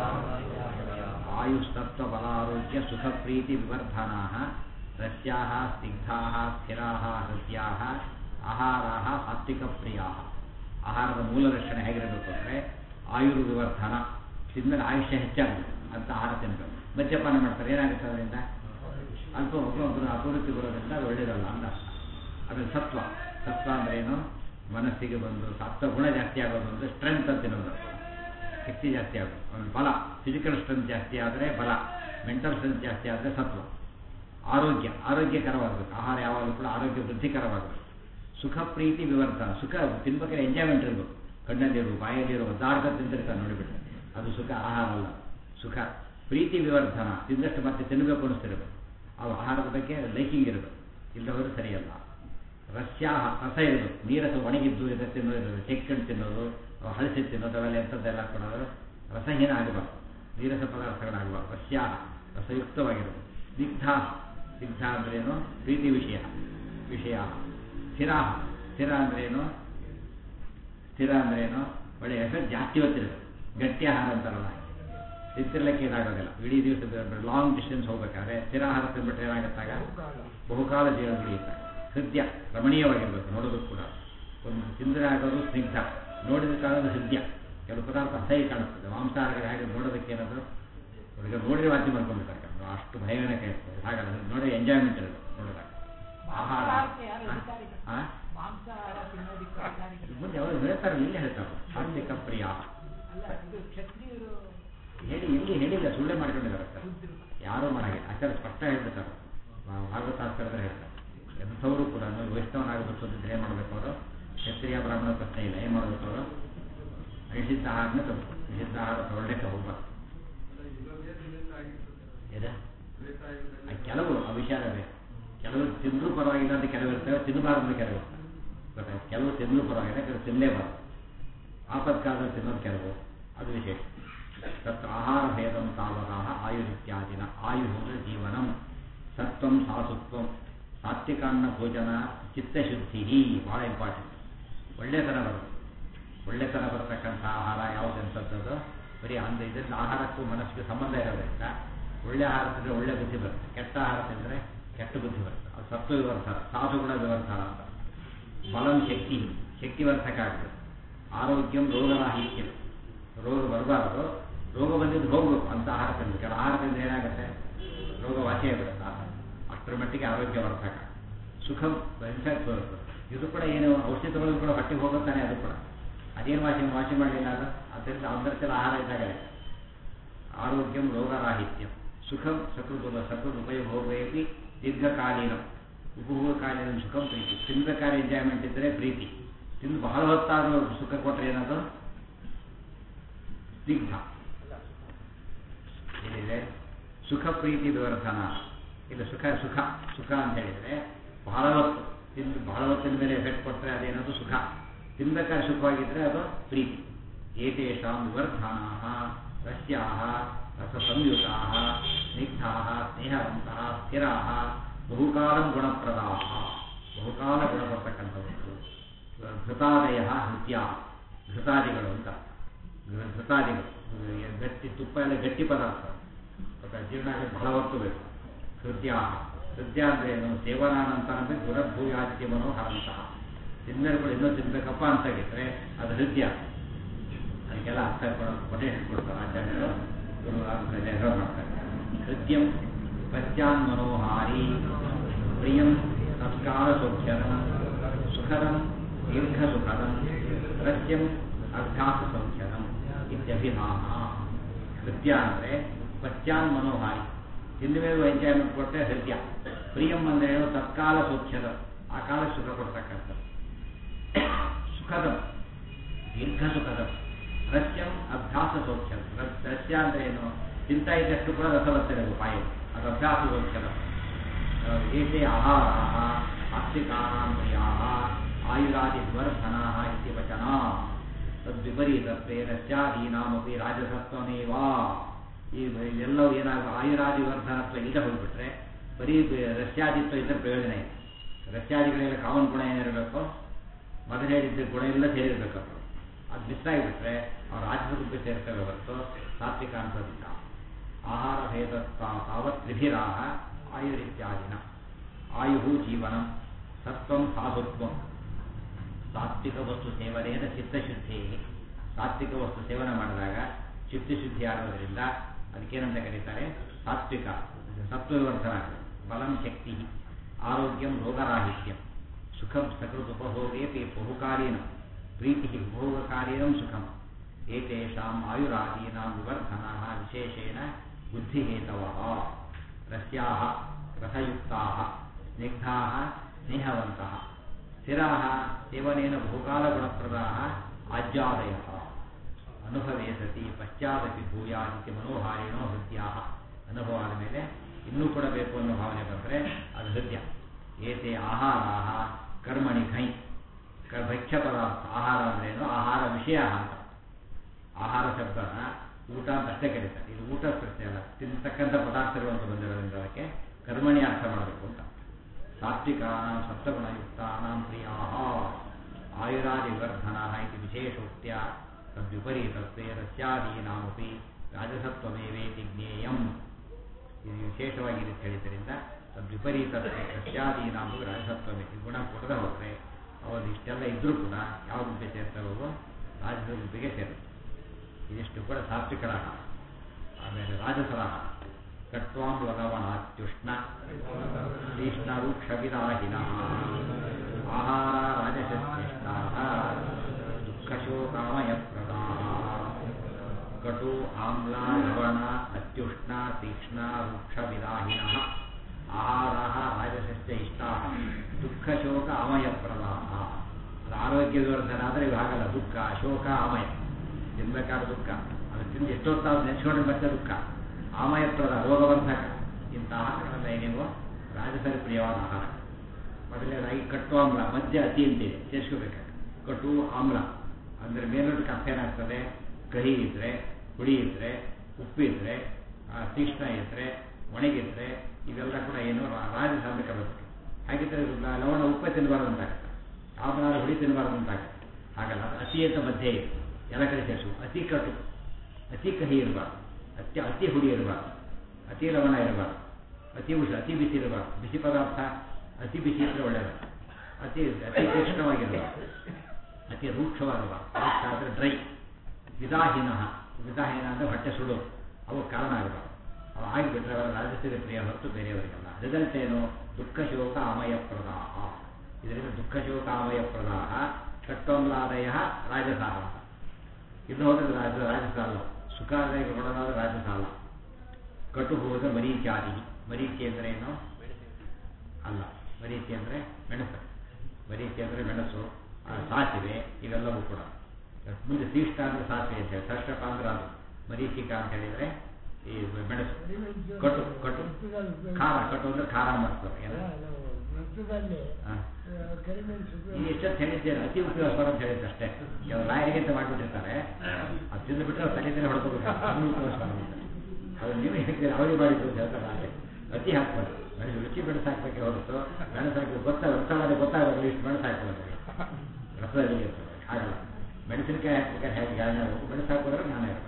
ಆಯುಸ್ತತ್ವಬಲಾರೋಗ್ಯ ಸುಖ ಪ್ರೀತಿ ವಿವರ್ಧನಾ ರಸ್ಯಾ ಸ್ನಿಗ್ಧಾ ಸ್ಥಿರಾ ಹೃದ್ಯಾ ಆಹಾರ ಸಾತ್ವಿಕ ಪ್ರಿಯಾ. ಆಹಾರದ ಮೂಲ ಲಕ್ಷಣ ಹೇಗಿರಬೇಕು ಅಂದರೆ ಆಯುರ್ವಿವರ್ಧನ, ತಿಂದರೆ ಆಯುಷ್ಯ ಹೆಚ್ಚಾಗಬೇಕು ಅಂತ ಆಹಾರ ತಿನ್ನಬೇಕು. ಮದ್ಯಪಾನ ಮಾಡ್ತಾರೆ, ಏನಾಗುತ್ತೆ ಅದರಿಂದ ಅಲ್ಪ ಒಬ್ಬೊಬ್ಬರು ಅಭಿವೃದ್ಧಿ ಬರೋದ್ರಿಂದ ಅದು ಒಳ್ಳೆಯದಲ್ಲ ಅಂತ. ಅದರಲ್ಲಿ ಸತ್ವ, ಸತ್ವ ಅಂದ್ರೇನು, ಮನಸ್ಸಿಗೆ ಬಂದು ಸತ್ವ ಗುಣ ಜಾಸ್ತಿ ಆಗೋದು ಅಂದರೆ ಸ್ಟ್ರೆಂತ್ ಅಂತ ತಿನ್ನೋದು, ಶಕ್ತಿ ಜಾಸ್ತಿ ಆಗೋದು. ಆಮೇಲೆ ಬಲ, ಫಿಸಿಕಲ್ ಸ್ಟ್ರೆಂತ್ ಜಾಸ್ತಿ ಆದರೆ ಬಲ, ಮೆಂಟಲ್ ಸ್ಟ್ರೆಂತ್ ಜಾಸ್ತಿ ಆದರೆ ಸತ್ವ. ಆರೋಗ್ಯ, ಆರೋಗ್ಯಕರವಾಗಬೇಕು. ಆಹಾರ ಯಾವಾಗಲೂ ಕೂಡ ಆರೋಗ್ಯ ವೃದ್ಧಿಕರವಾಗಬೇಕು. ಸುಖ ಪ್ರೀತಿ ವಿವರ್ಧನ, ಸುಖ ತಿನ್ಬೇಕಾದ್ರೆ ಎಂಜಾಯ್ಮೆಂಟ್ ಇರಬೇಕು. ಕಣ್ಣಲ್ಲಿರುವ ಬಾಯಲ್ಲಿರುವ ದಾರ್ಢ ತಿಂದಿರ್ತಾರೆ ನೋಡಿಬಿಟ್ರೆ ಅದು ಸುಖ, ಆಹಾರ ಅಲ್ಲ ಸುಖ. ಪ್ರೀತಿ ವಿವರ್ಧನ, ತಿಂದಷ್ಟು ಮತ್ತೆ ತಿನ್ನಬೇಕು ಅನ್ನಿಸ್ತಿರಬೇಕು. ಅವು ಆಹಾರದ ಬಗ್ಗೆ ಲೈಕಿಂಗ್ ಇರಬೇಕು, ಇಲ್ಲವರು ಸರಿಯಲ್ಲ. ರಸ್ಯಾಹ, ರಸ ಇರಬೇಕು. ನೀರಸ ಒಣಗಿದ್ದು ಇದೆ ತಿನ್ನೋದು, ಚೆಕ್ಕಂಡು ತಿನ್ನೋದು, ಹಳಸಿ ತಿನ್ನೋದು, ಅವೆಲ್ಲ ಎಂಥದ್ದೆಲ್ಲ ಕೊಡೋದು ರಸಹೀನ ಆಗಬಾರ್ದು, ನೀರಸ ಪದಾರ್ಥಗಳಾಗಬಾರ್ದು. ರಸ್ಯಾಹ, ರಸಯುಕ್ತವಾಗಿರಬೇಕು. ಸ್ನಿಗ್ಧ, ಸ್ನಿಗ್ಧ ಅಂದ್ರೇನು, ಪ್ರೀತಿ ವಿಷಯ ವಿಷಯ. ಸ್ಥಿರಾಹ, ಸ್ಥಿರ ಅಂದ್ರೇನು, ಸ್ಥಿರ ಅಂದ್ರೇನು, ಒಳ್ಳೆಯ ಹೆಸರು ಜಾಸ್ತಿ ಹೊತ್ತಿರಬೇಕು. ಗಟ್ಟಿ ಆಹಾರ ಅಂತಾರಲ್ಲ, ತಿಂತಿರ್ಲಿಕ್ಕೆ ಏನಾಗೋದಿಲ್ಲ. ಇಡೀ ದಿವಸದ ಲಾಂಗ್ ಡಿಸ್ಟೆನ್ಸ್ ಹೋಗ್ಬೇಕಾದ್ರೆ ಸ್ಥಿರ ಆಹಾರ ತಿನ್ಬಿಟ್ರೆ ಏನಾಗುತ್ತಾಗ ಬಹುಕಾಲ ಜೀವನ ಉಳಿಯುತ್ತೆ. ಹೃದಯ ರಮಣೀಯವಾಗಿರ್ಬೇಕು, ನೋಡೋದಕ್ಕೆ ಕೂಡ. ಒಂದು ತಿಂದರೆ ಆಗೋದು ಸ್ನಿಗ್ಧ, ನೋಡಿದಕ್ಕಾಗೋದು ಹೃದಯ. ಕೆಲವು ಪದಾರ್ಥ ಅಸಹ್ಯ ಕಾಣಿಸ್ತದೆ. ಮಾಂಸಾಹಾರ ಹಾಗೆ ನೋಡೋದಕ್ಕೆ ಏನಾದರೂ ಅವ್ರಿಗೆ ನೋಡಿದ್ರೆ ವಾಸಿ ಮಾಡ್ಕೊಂಡ್ಬಿಡ್ತಾರೆ, ಅಷ್ಟು ಭಯಾನಕ ಇರ್ತದೆ. ಹಾಗಲ್ಲ, ನೋಡಿ ಎಂಜಾಯ್ಮೆಂಟ್ ಇರುತ್ತೆ ನೋಡಿದಾಗ. ಆಹಾರ ಮುಂದೆ ಅವರು ಹೇಳ್ತಾರೆ, ಇಲ್ಲೇ ಹೇಳ್ತಾರೆ ಸಾತ್ವಿಕ ಪ್ರಿಯ ಹೇಳಿ, ಇಲ್ಲಿ ಹೇಳಿಲ್ಲ, ಸುಳ್ಳೆ ಮಾಡ್ಕೊಂಡಿದ್ದಾರೆ ಸರ್, ಯಾರೂ ಮಾಡಾಗಿಲ್ಲ. ಆಚಾರ ಸ್ಪಷ್ಟ ಹೇಳ್ಬಿಡ್ತಾರೆ, ಭಾಗವತಾಸ್ಕರದಲ್ಲಿ ಹೇಳ್ತಾರೆ. ಎಂಥವರು ಕೂಡ ವೈಷ್ಣವನಾಗಬೇಕು ಅಂತಿದ್ರೆ ಏನು ಮಾಡಬೇಕು ಅವರು, ಕ್ಷತ್ರಿಯ ಬ್ರಾಹ್ಮಣ ಪ್ರಶ್ನೆ ಇಲ್ಲ, ಏನು ಮಾಡಬೇಕು ಅವರು, ನಿಷಿದ್ಧ ಆಹಾರನೇ ತಗೋಬೇಕು. ನಿಷಿದ್ಧ ಆಹಾರ ತಗೊಳ್ಳಕ್ಕೆ ಹೋಗ್ಬಾರ್ದು. ಇದೆ ಕೆಲವರು ಆ ವಿಚಾರ ಬೇರೆ. ಕೆಲವರು ತಿಂದರೂ ಪರವಾಗಿಲ್ಲ ಅಂತ ಕೆಲವು ಇರ್ತವೆ, ತಿನ್ನಬಾರ್ದು ಕೆಲವು ಇರ್ತವೆ. ಗೊತ್ತಾಯ್ತು, ಕೆಲವು ತಿನ್ನಲು ಪರವಾಗಿಲ್ಲ, ಕೆಲವು ತಿನ್ನಲೇಬಾರ್ದು. ಆಪತ್ಕಾಲದಲ್ಲಿ ತಿನ್ನೋದು ಕೆಲವು, ಅದು ವಿಶೇಷ. ತತ್ ಆಹಾರ ಭೇದಂ ತಾವದಾಹ ಆಯುರಿತ್ಯಾದಿನ. ಆಯು ಅಂದರೆ ಜೀವನಂ, ಸತ್ವಂ ಸಾಸುತ್ವಂ, ಸಾತ್ವಿಕಾನ್ನ ಭೋಜನ, ಚಿತ್ತಶುದ್ಧಿ ಭಾಳ ಇಂಪಾರ್ಟೆಂಟ್. ಒಳ್ಳೆತನ ಬರುತ್ತೆ. ಒಳ್ಳೆತನ ಬರ್ತಕ್ಕಂಥ ಆಹಾರ ಯಾವುದಂಥದ್ದು ಬರೀ ಅಂದ ಇದರಿಂದ ಆಹಾರಕ್ಕೂ ಮನಸ್ಸಿಗೆ ಸಂಬಂಧ ಇರೋದ್ರಿಂದ ಒಳ್ಳೆ ಆಹಾರ ತಿಂದರೆ ಒಳ್ಳೆ ಬುದ್ಧಿ ಬರುತ್ತೆ. ಕೆಟ್ಟ ಆಹಾರ ತಿಂದರೆ ಕೆಟ್ಟ ಬುದ್ಧಿ ಬರ್ತದೆ. ಅದು ಸತ್ವ ವಿವರ್ಧನ, ಸಾಧುಗುಣ ವಿವರ್ಧನ ಅಂತ. ಬಲಂ ಶಕ್ತಿ, ಶಕ್ತಿವರ್ಧಕ ಆಗ್ತದೆ. ಆರೋಗ್ಯಂ ರೋಗರಾಹಿತ್ಯಂ, ರೋಗ ಬರಬಾರದು, ರೋಗ ಬಂದಿದ್ದು ಹೋಗ್ಬೇಕು ಅಂತ ಆಹಾರ ತಿಂದು. ಕೆಲ ಆಹಾರ ತಿಂದ್ರೆ ಏನಾಗುತ್ತೆ, ರೋಗ ವಾಸಿಯೇ ಬಿಡುತ್ತೆ. ಅಷ್ಟರ ಮಟ್ಟಿಗೆ ಆರೋಗ್ಯವರ್ಧಕ. ಸುಖಂ ಇದು ಕೂಡ ಏನು ಔಷಧಿ ತಗೊಳ್ಳೋದು ಕೂಡ ಹೊಟ್ಟೆಗೆ ಹೋಗುತ್ತಾನೆ, ಅದು ಕೂಡ ಅದೇನು ವಾಸಿ ವಾಸಿ ಮಾಡಲಿಲ್ಲ ಅದು, ಅದರಿಂದ ಅಂತರ್ಚಲ ಆಹಾರ ಇದ್ದಾಗಲೇ. ಆರೋಗ್ಯಂ ರೋಗರಾಹಿತ್ಯಂ. ಸುಖಂ ಸಕೃತ ಸಕೃತ್ ಉಪಯೋಗೋಪಯೋಗಿ ದೀರ್ಘಕಾಲೀನ ಉಪಭೋಗಕಾಲೀನ ಸುಖಂ ಪ್ರೀತಿ. ತಿಂದಕಾಲ ಎಂಜಾಯ್ಮೆಂಟ್ ಇದ್ದರೆ ಪ್ರೀತಿ, ತಿಂದು ಬಹಳ ಹೊತ್ತಾದರೂ ಸುಖ ಕೊಟ್ಟರೆ ಏನದು ಸ್ನಿಗ್ಧ. ಏನಿದೆ ಸುಖ ಪ್ರೀತಿ ವಿವರ್ಧನ. ಇಲ್ಲ ಸುಖ ಸುಖ ಸುಖ ಅಂತ ಹೇಳಿದರೆ ಬಹಳ ಹೊತ್ತು ತಿಂದು ಬಹಳ ಹೊತ್ತಿನ ಮೇಲೆ ಎಫೆಕ್ಟ್ ಕೊಟ್ಟರೆ ಅದೇನದು ಸುಖ. ತಿಂದಕಾಲ ಸುಖವಾಗಿದ್ದರೆ ಅದು ಪ್ರೀತಿ. ಏತೇಷಾಂ ವಿವರ್ಧನಾಃ ರಸ್ಯಾಃ ರಸಸಂಯುತಾಃ ಸ್ನಿಗ್ಧಾಃ ಸ್ನೇಹವಂತಃ ಸ್ಥಿರಾಃ ಬಹುಕಾಲಂ ಗುಣಪ್ರದಾಃ. ಬಹುಕಾಲ ಗುಣ ಬರ್ತಕ್ಕಂಥದ್ದು. ಘೃತಾದಯ ಹೃತ್ಯ, ಘೃತಾದಿಗಳು ಅಂತ. ಘೃತಾದಿಗಳು ಗಟ್ಟಿ, ತುಪ್ಪ ಎಲ್ಲ ಗಟ್ಟಿ ಪದಾರ್ಥ, ಜೀರ್ಣ ಬಹಳ ಹೊತ್ತು ಬೇಕು. ಹೃತ್ಯ, ಹೃತ್ಯ ಅಂದರೆ ಏನು, ಸೇವನಾನಂತರ ಅಂದರೆ ದುರಭೂಯಾದಿತ್ಯ ಮನೋಹರಂತಹ. ತಿಂದರುಗಳು ಇನ್ನೂ ತಿನ್ಬೇಕಪ್ಪ ಅಂತಾಗಿದ್ರೆ ಅದು ಹೃದಯ. ಅದಕ್ಕೆಲ್ಲ ಅರ್ಥ ಕೊಟೇಶನ್ ಕೊಡ್ತಾರೆ ಆಚಾರ್ಯರು, ಗುರು ಮಾಡ್ತಾರೆ. ಹೃದ್ಯಂ ಪಶ್ಚಾನ್ ಮನೋಹಾರಿ ಪ್ರಿಯಂ ಸಂಸ್ಕಾರ ಸೌಖ್ಯದಂ ಸುಖದಂ ದೀರ್ಘ ಸುಖದಂ ರಸ್ಯಂ ಅಭ್ಯಾಸ ಸೌಖ್ಯದಂ ಇತ್ಯಭಿಮಾನ. ಹೃದಯ ಅಂದರೆ ಪಶ್ಚಾನ್ ಮನೋಹಾರಿ, ತಿಂದ ಮೇಲೆ ಎಂಜಾಯ್ಮೆಂಟ್ ಕೊಟ್ಟರೆ ಹೃದಯ. ಪ್ರಿಯಂ ಅಂದರೆ ಏನು, ತತ್ಕಾಲ ಸೌಖ್ಯದ, ಆ ಕಾಲ ಸುಖ ಕೊಡ್ತಕ್ಕಂಥದ್ದು. ಸುಖದಂ ದೀರ್ಘ ಸುಖದಂ ರಸ್ಯಂ ಅಭ್ಯಾಸ ಸೌಖ್ಯದ. ರಸ್ಯ ಅಂದರೆ ಏನು, ತಿಂತ ಇದ್ದಷ್ಟು ಕೂಡ ರಸ ಬರ್ತದೆ ಪಾಯ, ಅದು ಅಭ್ಯಾಸ ಸೌಖ್ಯದ. ಏತೆ ಆಹಾರಾಃ ಆಸ್ತಿಕಾನಾಂ ಪ್ರಿಯಾಃ ಆಯುರಾದಿ ವಿವರ್ಧನಾಃ ಇತಿ ವಚನ. ತದ್ವಿಪರೀತತ್ವೇ ರಸ್ಯಾದೀನಾಮಪಿ ರಾಜಸತ್ವಮೇವ. ಈ ಎಲ್ಲವೂ ಏನಾಗ ಆಯುರಾದಿ ವರ್ಧನತ್ವ ಇಲ್ಲದೆ ಹೋಗಿಬಿಟ್ರೆ ಬರೀ ರಸ್ಯಾದಿತ್ವ ಇದ್ದರೆ ಪ್ರಯೋಜನ ಇದೆ. ರಸ್ಯಾದಿಗಳೆಲ್ಲ ಕಾಮನ್ ಗುಣ ಏನಿರಬೇಕು, ಮೊದಲು ಹೇಳಿದ್ದ ಗುಣ ಎಲ್ಲ ಸೇರಿರಬೇಕು. ಅದು ಮಿಸ್ ಆಗಿಬಿಟ್ರೆ ಅವ್ರು ರಾಜಸತ್ವಕ್ಕೆ ಸೇರ್ತವೆ ಹೊರತು ಸಾತ್ವಿಕ ಅನ್ಸೋದಿಲ್ಲ. ಆಹಾರ ಭೇದ ತಾವತ್ ತ್ರಿಭಿರಾಹ ಆಯುರಿತ್ಯಾದಿನ. ಆಯು ಜೀವನ, ಸತ್ವಂ ಸಾಧುತ್ವಂ. ಸಾತ್ವಿಕ ವಸ್ತು ಸೇವನೆಯಿಂದ ಚಿತ್ತಶುದ್ಧಿ. ಸಾತ್ವಿಕ ವಸ್ತು ಸೇವನೆ ಮಾಡಿದಾಗ ಚಿತ್ತಶುದ್ಧಿ ಆಗೋದ್ರಿಂದ ಅದಕ್ಕೇನಂತ ಕರೀತಾರೆ, ಸಾತ್ವಿಕ ಸತ್ವವರ್ಧನ. ಬಲಂ ಶಕ್ತಿ, ಆರೋಗ್ಯಂ ರೋಗರಾಹಿತ್ಯಂ, ಸುಖಂ ಸಕೃತ್ ಉಪಭೋಗೇಪಿ ಬಹುಕಾಲೀನ ಪ್ರೀತಿ ಉಪಭೋಗಕಾಲೀನಂ ಸುಖಂ. ಏತೇಷಾಂ ಆಯುರಾದೀನಾಂ ವಿವರ್ಧನಾಃ ವಿಶೇಷೇಣ ಬುದ್ಧಿಹೇತವಃ. ರಸ್ಯಾಃ ರಸಯುಕ್ತಾಃ ಸ್ನಿಗ್ಧಾಃ ಸ್ನೇಹವಂತಃ ಸ್ಥಿರಾಃ ಸೇವನೇನ ಬಹುಕಾಲಗುಣಪ್ರದಾಃ ಆಜ್ಯಾದಯಃ. ಅನುಭವೇ ಸತಿ ಪಶ್ಚಾದಪಿ ಭೂಯಾದಿತ್ಯ ಮನೋಹಾರಿಣೋ ಹೃದ್ಯಾಃ. ಅನುಭವ ಆದ ಮೇಲೆ ಇನ್ನೂ ಕೂಡ ಬೇಕು ಅನ್ನೋ ಭಾವನೆ ಬಂದರೆ ಅದು ಹೃದಯ. ಏತೆ ಆಹಾರಾಃ ಕರ್ಮಣಿ ಘೈ. ಭಕ್ಷ್ಯ ಪದಾರ್ಥ. ಆಹಾರ ಅಂದ್ರೇನು, ಆಹಾರ ವಿಷಯ ಅಂತ. ಆಹಾರ ಶಬ್ದನ ಊಟ ಅಂತ ಅಷ್ಟೇ ಕರೀತಾರೆ. ಇದು ಊಟ ಪ್ರಶ್ನೆ ಅಲ್ಲ, ತಿನ್ನತಕ್ಕಂಥ ಪದಾರ್ಥಗಳು ಅಂತ ಬಂದಿರೋದ್ರಿಂದ ಅದಕ್ಕೆ ಕರ್ಮಣಿ ಅರ್ಥ ಮಾಡಬೇಕು ಅಂತ. ಸಾತ್ವಿಕಾನಾಂ ಸಪ್ತಗುಣಯುಕ್ತಾನಾಂ ಪ್ರಿಯಾಃ ಆಯುರಾದಿ ವಿವರ್ಧನಾಃ ಇತಿ ವಿಶೇಷೋಕ್ತ್ಯ ತದ್ವಿಪರೀತತ್ವೇ ರಸ್ಯಾದೀನಾಮಪಿ ರಾಜಸತ್ವಮೇವೇತಿ ಜ್ಞೇಯಂ. ಇದು ವಿಶೇಷವಾಗಿ ಇದು ಹೇಳಿದ್ದರಿಂದ ತದ್ವಿಪರೀತತ್ವೇ ರಸ್ಯಾದೀನಾಮಪಿ ರಾಜಸತ್ವಮೇತಿ. ಗುಣ ಕೊಡದೆ ಹೋದರೆ ಅವರು ಇಷ್ಟೆಲ್ಲ ಇದ್ದರೂ ಕೂಡ ಯಾವ ಗುಂಪಿಗೆ ಸೇರ್ತಾರೋ ರಾಜಸ ಗುಂಪಿಗೆ ಸೇರುತ್ತೆ. ಇದಿಷ್ಟು ಕೂಡ ಸಾತ್ವಿಕರ ಆಹಾರ. ಆಮೇಲೆ ರಾಜಸರ ಆಹಾರ. ಕಟ್ವಾಂ ಲವಣಾತ್ಯುಷ್ಣ ತೀಕ್ಷ್ಣ ರೂಕ್ಷವಿದಾಹಿನ ಆಹಾರ ರಾಜಸಶ್ರೇಷ್ಠಾಃ ದುಃಖಶೋಕಾಮಯಪ್ರದಾಃ. ಕಟು ಆಮ್ಲ ಲವಣ ಅತ್ಯುಷ್ಣ ತೀಕ್ಷ್ಣ ರೂಕ್ಷವಿದಾಹಿನಃ ಆಹಾರಾಃ ರಾಜಸಸ್ಯ ಇಷ್ಟಾಃ ದುಃಖಶೋಕ ಅಮಯಪ್ರದಾಃ. ಅದು ಆರೋಗ್ಯ ವಿವರ್ಧನ ಆದರೆ ಇವಾಗಲ್ಲ. ದುಃಖ ಶೋಕ ಅಮಯ, ತಿನ್ಬೇಕಾದ ದುಃಖ, ಅದು ತಿಂದು ಎಷ್ಟೊತ್ತಾದ್ರು ನೆನೆಸ್ಕೊಂಡ್ರೆ ಮತ್ತೆ ದುಃಖ. ಆಮಯಪ್ರದ ರೋಗವರ್ಧಕ. ಇಂಥ ಆಹಾರಗಳೆಲ್ಲ ಏನೇವೋ ರಾಜಸರಿ ಪ್ರಿಯವಾದ ಆಹಾರ. ಮೊದಲನೇದಾಗಿ ಕಟ್ಟು ಆಮ್ಲ, ಮಧ್ಯ ಅತಿ ಅಂತಿದೆ, ಸೇರಿಸ್ಕೋಬೇಕಾಗ. ಕಟು ಆಮ್ಲ ಅಂದರೆ ಮೇಲೋಟಕ್ಕೆ ಅರ್ಥ ಏನಾಗ್ತದೆ, ಕಹಿ ಇದ್ದರೆ, ಹುಳಿ ಇದ್ದರೆ, ಉಪ್ಪಿದ್ರೆ, ತೀಕ್ಷ್ಣ ಇದ್ದರೆ, ಒಣಗಿದ್ರೆ ಇವೆಲ್ಲ ಕೂಡ ಏನು ರಾಜಸ ಅಂತ ಕರೆದು. ಹಾಗಿದ್ದರೆ ಲವಣ ಉಪ್ಪೆ ತಿನ್ನಬಾರ್ದು ಅಂತಾಗುತ್ತೆ, ಆಮ್ಲ ಹುಳಿ ತಿನ್ನಬಾರ್ದು ಅಂತಾಗುತ್ತೆ. ಹಾಗಲ್ಲ, ಅತಿ ಅಂತ ಮಧ್ಯೆ ಇದೆ, ಎಲ್ಲ ಕಡೆ ಸೇರಿಸು. ಅತಿ ಕಟು, ಅತಿ ಕಹಿ ಇರಬಾರ್ದು, ಅತಿ ಅತಿ ಹುಳಿ ಇರಬಾರ್ದು, ಅತಿ ಲವಣ ಇರಬಾರ್ದು, ಅತಿ ಉಷ ಅತಿ ಬಿಸಿ ಇರಬಾರ್ದು. ಬಿಸಿ ಪದಾರ್ಥ ಅತಿ ಬಿಸಿ ಇದ್ದರೆ ಒಳ್ಳೆಯದು. ಅತಿ ಅತಿ ತೀಕ್ಷ್ಣವಾಗಿರಬಾರ್ದು, ಅತಿ ರೂಕ್ಷವಾಗಿರಬಾರ್ದು. ರೂಕ್ಷ ಅಂದರೆ ಡ್ರೈ. ವಿದಾಹೀನ ವಿದಾಹೀನ ಅಂದರೆ ಹೊಟ್ಟೆ ಸುಡು, ಅವು ಕಾರಣ ಆಗಬಾರ್ದು. ಅವು ಆಗಿಬಿಟ್ರೆ ಅವರ ರಾಜಸ್ಥಿರ ಪ್ರಿಯ ಹೊರತು ಬೇರೆಯವರಿಗಲ್ಲ. ರಿಸಲ್ಟ್ ಏನು? ದುಃಖ ಶೋಕ ಅಮಯ ಪ್ರದಾಹ. ಇದರಿಂದ ದುಃಖ ಶೋಕ ಅಮಯ ಪ್ರದಾಹ ಕಟ್ಟೋಮ್ಲಾದಯ ರಾಜಸಾಲ. ಇನ್ನು ಹೋದರೆ ರಾಜ ರಾಜಸಾಲ ಸುಖಾದಯ ಕೊಡೋದಾದ್ರೆ ರಾಜಸಾಲ. ಕಟು ಹೋದ ಮರೀಚಾದಿ. ಮರೀಚಿ ಅಂದರೆ ಏನು? ಅಲ್ಲ, ಮರೀಚಿ ಅಂದರೆ ಮೆಣಸು. ಮರೀಚಿ ಅಂದರೆ ಮೆಣಸು, ಸಾಸಿವೆ, ಇವೆಲ್ಲವೂ ಕೂಡ. ಮುಂದೆ ತೀಷ್ಣ ಅಂದರೆ ಸಾಸಿವೆ ಅಂತ ಹೇಳಿ, ಸರ್ಷಪ ಅಂದ್ರೆ ಅದು. ಮರೀಚಿಕ ಅಂತ ಹೇಳಿದರೆ ಈ ಮೆಣಸು. ಕಟು ಕಟು ಖಾರ. ಕಟು ಅಂದರೆ ಖಾರ ಮಾಡ್ತಾರೆ. ಎಷ್ಟೊತ್ತು ಹೇಳಿದ್ದೇನೆ ಅತಿ ಉಪಯೋಗ ಅಂತ ಹೇಳಿದ್ದು ಅಷ್ಟೇ. ಕೆಲವು ಲಾಯರಿಗೆ ಅಂತ ಮಾಡಿಬಿಟ್ಟಿರ್ತಾರೆ, ಅದು ತಿಂದು ಬಿಟ್ಟರೆ ಅವ್ರು ತಲೆ ತಲೆ ಹೊಡ್ಕೋಬೇಕು. ಅದು ನೀವು ಹೇಳ್ತೀರಿ ಅವರಿಗೆ ಮಾಡಿದ್ದು ಅಂತ ಹೇಳ್ತಾರೆ. ಅಷ್ಟೇ ಅತಿ ಹಾಕ್ಬಾರ್ದು. ಮೆಣಸು ರುಚಿ ಮೆಣಸು ಹಾಕಬೇಕೆ ಹೊರತು ಮೆಣಸು ಹಾಕಿ ಗೊತ್ತಾಗ ರಸವಾದ ಗೊತ್ತಾಗಲ್ಲ ಇಷ್ಟು ಮೆಣಸು ಹಾಕ್ಬೋದು. ರಸದಲ್ಲಿ ಇರ್ತದೆ, ಆಗಲ್ಲ. ಮೆಣಸಿನಕಾಯಿ ಹಾಕ್ಬೇಕಾದ್ರೆ ಹೇಗೆ ಜ್ಞಾನ ಇರಬೇಕು, ಮೆಣಸು ಹಾಕೋದ್ರೆ ಜ್ಞಾನ ಇರಬೇಕು.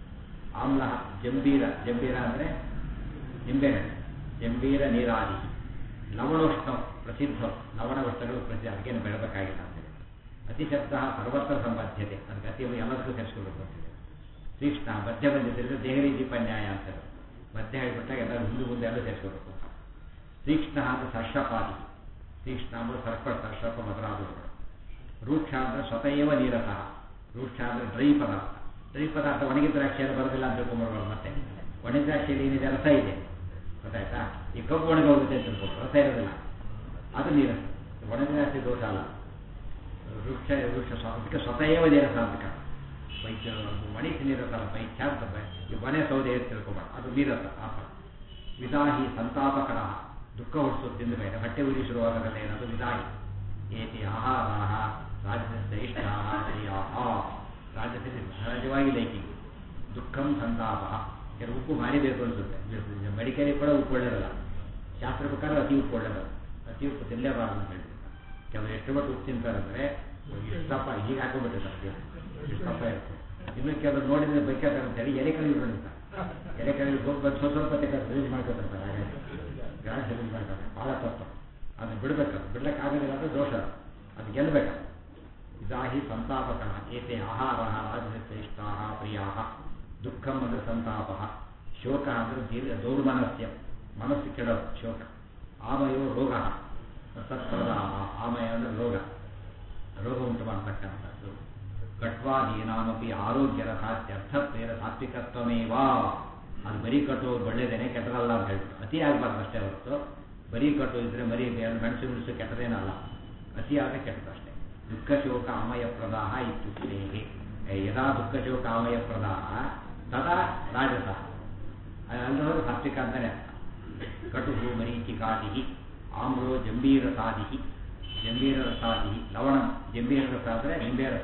ಆಮ್ಲ ಜಂಬೀರ. ಜಂಬೀರ ಅಂದರೆ ನಿಂಬೆಹಣ್ಣು. ಜಂಬೀರ ನೀರಾದಿ. ಲವಣೋಷ್ಣ ಪ್ರಸಿದ್ಧ. ಲವಣ ವಸ್ತುಗಳು ಪ್ರಸಿದ್ಧ, ಅದಕ್ಕೇನು ಬೆಳಬೇಕಾಗಿಲ್ಲ ಅಂತೇಳಿ. ಅತಿಶಬ್ದ ಸರ್ವತ್ರ ಸಂಬದ್ಧತೆ. ಅದಕ್ಕೆ ಅತಿ ಎಲ್ಲದಕ್ಕೂ ಸೇರಿಸ್ಕೊಳ್ಬೇಕು ಅಂತಿದೆ. ತೀಕ್ಷ್ಣ ಮಧ್ಯ ಬಂದಿದ್ದರಿಂದ ದೇಹರಿ ದೀಪನ್ಯಾಯ ಅಂತಾರೆ. ಮಧ್ಯ ಹೇಳಿಬಿಟ್ಟಾಗ ಎಲ್ಲರೂ ಮುಂದೆ ಮುಂದೆ ಎಲ್ಲ ಸೇರಿಸ್ಕೊಳ್ಬೇಕು. ತೀಕ್ಷ್ಣ ಅಂದರೆ ಸರ್ಷಪಾದಿ. ತೀಕ್ಷ್ಣ ಅಂದರೆ ಸರ್ಪ ಸರ್ಷಪ ಮೊದಲಾದವುಗಳು. ರೂಕ್ಷ ಅಂದರೆ ಸ್ವತಃವ ನೀರಸಃ. ರೂಕ್ಷ ಅಂದರೆ ಡ್ರೈ ಪದಾರ್ಥ. ಡ್ರೈ ಪದಾರ್ಥ ಒಣಗಿದ ದ್ರಾಕ್ಷಿಯಲ್ಲಿ ಬರೋದಿಲ್ಲ ಅಂತ ತಿಳ್ಕೊಂಬರ್ಬೋದು. ಮತ್ತೆ ಒಣಗಿದ ದ್ರಾಕ್ಷಿಯಲ್ಲಿ ಏನಿದೆ? ರಸ ಇದೆ, ಗೊತ್ತಾಯ್ತಾ? ಈ ಕಬ್ಬು ಒಣಗಿ ಹೋಗುತ್ತೆ ಅಂತ ತಿಳ್ಕೊಂಡು ರಸ ಇರೋದಿಲ್ಲ, ಅದು ನೀರಸ. ಒಣಗಿದ ದ್ರಾಕ್ಷಿ ದೋಷ ಅಲ್ಲ. ವೃಕ್ಷ ವೃಕ್ಷ ಅದಕ್ಕೆ ಸ್ವತಃವ ನೀರಸ ಅಂತ. ವೈದ್ಯ ಒಣಗಿಸಿ ನೀರಸ ಅಲ್ಲ, ಬೈ ಖ್ಯಾತದೆ. ಈ ಒಣೆ ಸೌದೆ ಅಂತ ತಿಳ್ಕೊಬಾರ್ದು, ಅದು ನೀರಸ. ಆಪ ವಿದಾಹಿ ಸಂತಾಪಕರ. ದುಃಖ ಹೊಡಿಸೋದು ತಿಂದ ಮೇಲೆ ಹೊಟ್ಟೆ ಉರಿ ಶುರುವಾಗಲ್ಲ, ಏನದು ವಿದಾಹಿ. ಏತಿ ಆಹಾರ ರಾಜಶ್ರೇಷ್ಠ ಆಹ. ರಾಜಶ್ರೀ ಸಹಜವಾಗಿ ಲೈಕಿಂಗ್. ದುಃಖಂ ಸಂತಾಪ. ಕೆಲವು ಉಪ್ಪು ಭಾರಿ ಬೇಕು ಅನಿಸುತ್ತೆ. ಮೆಡಿಕಲಿ ಕೂಡ ಉಪ್ಪು ಒಳ್ಳೆಯದಲ್ಲ. ಶಾಸ್ತ್ರ ಪ್ರಕಾರ ಅತಿ ಉಪ್ಪು ಒಳ್ಳೆಯದಲ್ಲ. ಅತಿ ಉಪ್ಪು ತಿನ್ನಲೇಬಾರದು ಅಂತ ಹೇಳ್ತಾರೆ. ಕೆಲವು ಎಷ್ಟು ಮಟ್ಟು ಉಪ್ಪು ತಿಂತಾರಂದರೆ ಇಷ್ಟಪ್ಪ ಹೀಗೆ ಹಾಕೊಂಡ್ಬಿಟ್ಟಿರ್ತಾರೆ, ಇಷ್ಟಪ್ಪ ಇರುತ್ತೆ. ಇನ್ನು ಕೆಲವರು ನೋಡಿದ್ರೆ ಬೇಕಾದ್ರೆ ಅಂತ ಹೇಳಿ ಎಲೆ ಕಲಿಗೆ ನೋಡಿರ್ತಾರೆ. ಎಲೆ ಕಲಿಗೆ ಹೋಗಿ ಬಂದು ಸ್ವಲ್ಪ ಸ್ವಲ್ಪ ತೆಗೆದು ರಿಲೀಸ್ ಮಾಡ್ಕೊತಿರ್ತಾರೆ. ಹಾಗೆ ಗ್ರಾಸ್ ರಿಲೀಸ್ ಮಾಡ್ತಾರೆ. ಭಾಳ ತಪ್ಪು. ಅದನ್ನು ಬಿಡಬೇಕು. ಬಿಡ್ಲಿಕ್ಕೆ ಆಗೋದಿಲ್ಲ ಅಂದರೆ ದೋಷ. ಅದು ಗೆಲ್ಲಬೇಕು. ಇದಾಹಿ ಸಂತಾಪಕ. ಏತೆ ಆಹಾರ ರಾಜಶ್ರೇಷ್ಠ ಪ್ರಿಯಾ. ದುಃಖಂ ಅಂದರೆ ಸಂತಾಪ. ಶೋಕ ಅಂದರೆ ದೀರ್ಘ ದೌರ್ಮನಸ್ಯ, ಮನಸ್ಸು ಕೆಡೋದು ಶೋಕ. ಆಮಯೋ ರೋಗ ತತ್ಪ್ರದಾಹ. ಆಮಯ ಅಂದರೆ ರೋಗ, ರೋಗ ಉಂಟು ಮಾಡತಕ್ಕಂಥದ್ದು. ಕಟ್ವಾದೀನಾಮಪಿ ಆರೋಗ್ಯರ ಸಾತ್ಯರ್ಥ ಪ್ರೇರ ಸಾತ್ವಿಕತ್ವಮೇವ. ಅದು ಬರೀ ಕಟ್ಟುವುದು ಒಳ್ಳೆಯದೇನೆ, ಕೆಟ್ಟದಲ್ಲ ಅಂತ ಹೇಳ್ಬಿಟ್ಟು ಅತಿ ಆಗಬಾರ್ದು ಅಷ್ಟೇ ಹೊರತು. ಬರೀ ಕಟ್ಟು ಇದ್ರೆ ಬರೀ ಮೆಣಸು ಮೆಣಸು ಕೆಟ್ಟದೇನಲ್ಲ, ಅತಿಯಾದ ಕೆಟ್ಟದಷ್ಟೇ. ದುಃಖ ಶೋಕ ಅಮಯ ಪ್ರದಾಹ ಇತ್ಯುಕ್ತೇ. ಯದಾ ದುಃಖ ಶೋಕ ಅಮಯ ಪ್ರದಾಹ ತದಾ ರಾಜಸ. ಅಲ್ಲದವರು ಸಾತ್ವಿಕ ಅಂತಾನೆ. ಕಟುಹು ಮರೀಚಿಕಾದಿ. ಆಮ್ರೋ ಜಂಬೀರ ಸಾದಿ. ಜಂಬೀರ ರಸಾದಿ. ಲವಣ. ಜಂಬೀರ ರಸ ಅಂದರೆ ನಿಂಬೆ ರಸ.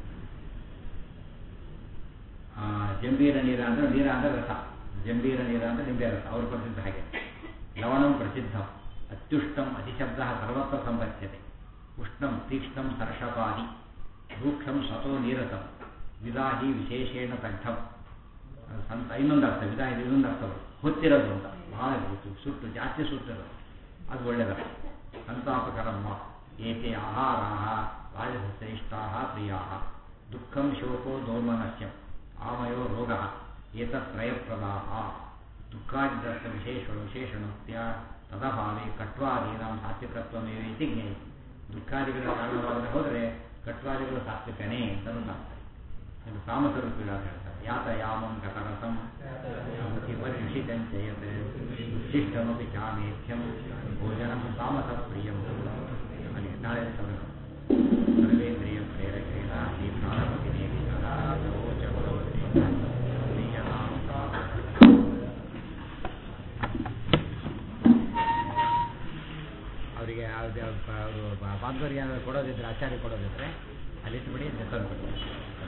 ಜಂಬೀರ ನೀರ ಅಂದರೆ ನೀರ ಅಂದರೆ ರಸ. ಜಂಬೀರ ನೀರ ಅಂದರೆ ನಿಂಬೆ ರಸ. ಅವರು ಪ್ರಸಿದ್ಧ ಹಾಗೆ. ಲವಣಂ ಪ್ರಸಿದ್ಧ. ಅತ್ಯುಷ್ಟಂ ಅತಿಶಬ್ದ ಸರ್ವತ್ರ ಸಂಬಧ್ಯತೆ. ಉಷ್ಣಂ ತೀಕ್ಷ್ಣಂ ಸರ್ಷಪಾದಿ. ರೂಕ್ಷಂ ಸ್ವತೋ ನೀರಸಂ. ವಿದಾಹಿ ವಿಶೇಷೇಣ ತಗ್ಧಂ. ಸಂತ ಇನ್ನೊಂದು ಅರ್ಥ. ವಿದಾಹಿ ಇನ್ನೊಂದು ಅರ್ಥ ಹೊತ್ತಿರೋದು ಅಂತ. ಭಾಳ ಸುಟ್ಟು ಜಾಸ್ತಿ ಸುಟ್ಟಿರೋದು, ಅದು ಒಳ್ಳೆಯದಲ್ಲ. ಸಂತಾಪಕರಮ್ಮ. ಏತೆ ಆಹಾರ ರಾಜಶ್ರೇಷ್ಠಾ ಪ್ರಿಯಾ. ದುಃಖಂ ಶೋಕೋ ದೌರ್ಮನಸ್ಯಂ ಆಮಯೋ ರೋಗ. ಏತತ್ರಯಪ್ರದಾಹ. ದುಃಖಾದಿದರ್ಥ ವಿಶೇಷಣ ವಿಶೇಷಣತ್ಯ ತದಭಾವೆ ಕಟ್ವಾದೀನಾಂ ಸಾತ್ವಿಕತ್ವಮೇವ ಇತಿ ಜ್ಞೇಯ. ದುಃಖಾದಿಗಳ ಕಾರಣವಾಗದೆ ಹೋದರೆ ಕಟ್ವಾದಿಗಳು ಸಾತ್ವಿಕನೇ ಅಂತ ಅಂತಾರೆ. ಇದು ತಾಮಸರು ಕೂಡ ಹೇಳ್ತಾರೆ. ಯಾತಯಾಮಂ ಕತರಸಂ ಪರಿಷಿತಂಚಯತ್ ಉಚ್ಚಿಷ್ಟಮಪಿ ಚಾಮೇಥ್ಯಂ ಭೋಜನಂ ತಾಮಸ ಪ್ರಿಯಂ. ಅಲ್ಲಿ ನಾಳೆ ಸರ್ವೇಂದ್ರಿಯ ಪ್ರೇರಕೇಣ ಶ್ರೀ ಪ್ರಾಣಪತಿ ಅವರಿಗೆ ಅವರು ಬಾಂಧವರಿಗೆ ಏನಾದರೂ ಕೊಡೋದಿದ್ರೆ, ಆಚಾರ್ಯ ಕೊಡೋದಿದ್ರೆ ಅಲ್ಲಿಟ್ಟು ಬಿಡಿ ತಂದು ಕೊಡ್ತಾರೆ.